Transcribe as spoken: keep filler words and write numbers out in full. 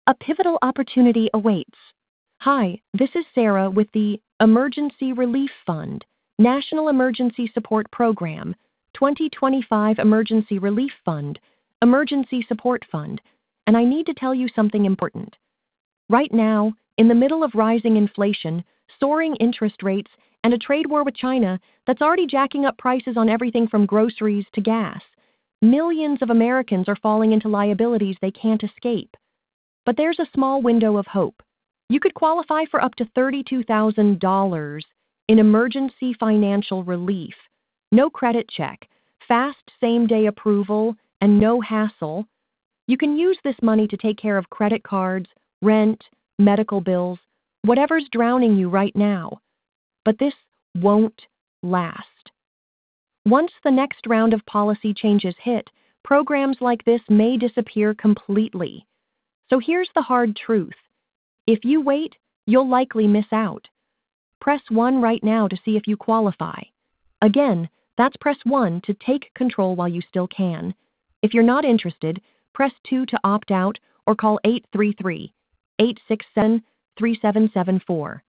A pivotal opportunity awaits. Hi, this is Sarah with the Emergency Relief Fund, National Emergency Support Program, twenty twenty-five Emergency Relief Fund, Emergency Support Fund, and I need to tell you something important. Right now, in the middle of rising inflation, soaring interest rates, and a trade war with China that's already jacking up prices on everything from groceries to gas, millions of Americans are falling into liabilities they can't escape. But there's a small window of hope. You could qualify for up to thirty-two thousand dollars in emergency financial relief. No credit check, fast same-day approval, and no hassle. You can use this money to take care of credit cards, rent, medical bills, whatever's drowning you right now. But this won't last. Once the next round of policy changes hit, programs like this may disappear completely. So here's the hard truth. If you wait, you'll likely miss out. Press one right now to see if you qualify. Again, that's press one to take control while you still can. If you're not interested, press two to opt out or call eight three three, eight six seven, three seven seven four.